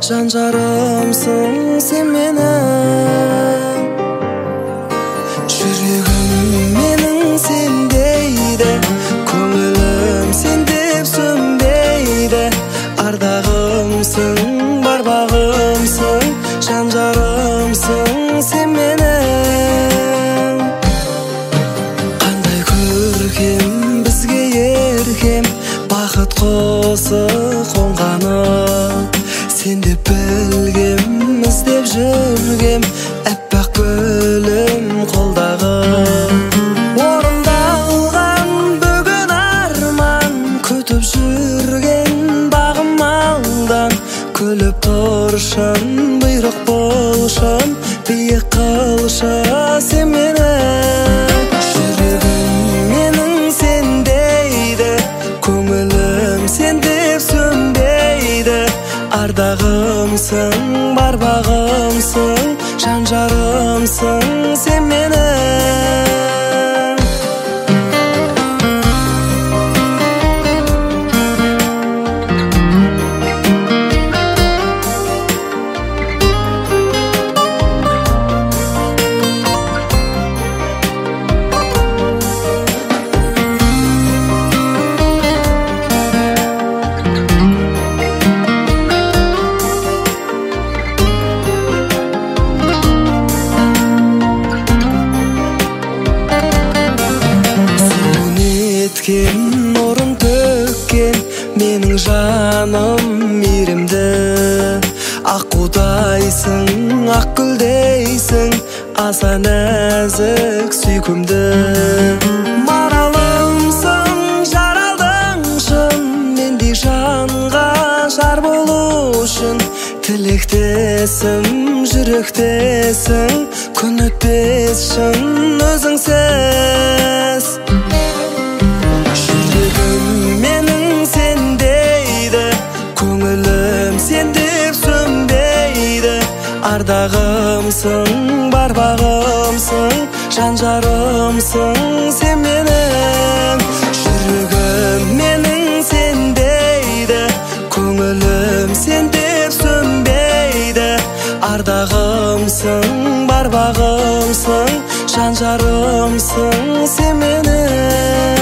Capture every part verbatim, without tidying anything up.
жан жарымсың сен менің. Жүрегім менің сен дейді, көңілім сен деп сөнбейді. Ардағымсың, бар бағымсың, жан жарымсың сен менің. Қандай көркем бізге еркем, бақыт құсы қонғаны. Сен деп білгем, іздеп жүргем, әппақ гүлім қолдағы. Орындалған бүгін арман, күтіп жүрген бағым алдан. Күліп тұршын, бұйрық болшын, биік қылшы сен менің. Жүрегім менің сен дейді, көңілім сен деп сөнбейді. Ардағымсың, бар бағымсың, жан жарымсың сен менің. Орын төккен менің жаным мейірімді. Аққудайсың, ақ гүлдейсің, аса нәзік сүйкімді. Маралымсың, жаралдың шын, мендей жанға жар болу үшін. Тілектесім, жүректесің, күн өтпес шын өзіңсіз. Менің сен дейді, көңілім сен деп сөнбейді. Ардағымсың, бар бағымсың, жан жарымсың сен менің. Жүрегім менің сен дейді, көңілім сен деп сөнбейді. Ардағымсың, бар бағымсың, жан жарымсың сен менің.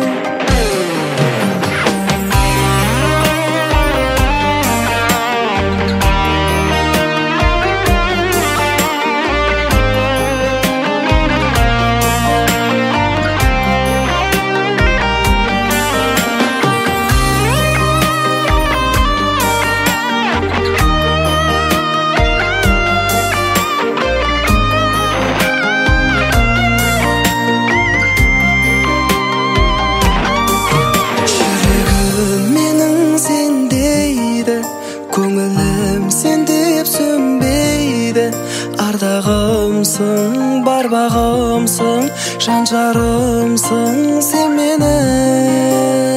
Көңілім сен деп сөнбейді. Ардағымсың, бар бағымсың, жан жарымсың сен менің.